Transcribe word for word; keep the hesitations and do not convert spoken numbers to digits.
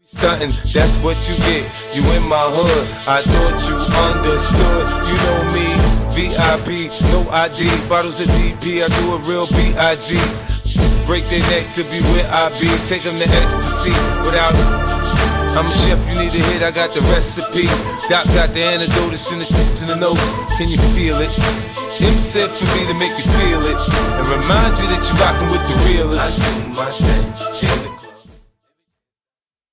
Stuntin', that's what you get. You in my hood, I thought you understood. You know me, V I P, no I D. Bottles of D P, I do a real B I G. Break their neck to be where I be. Take them to ecstasy without it. I'm a chef, you need a hit, I got the recipe. Doc got the antidote, it's in the in the notes. Can you feel it? Him said for me to make you feel it and remind you that you're rockin' with the realest. I do my thing.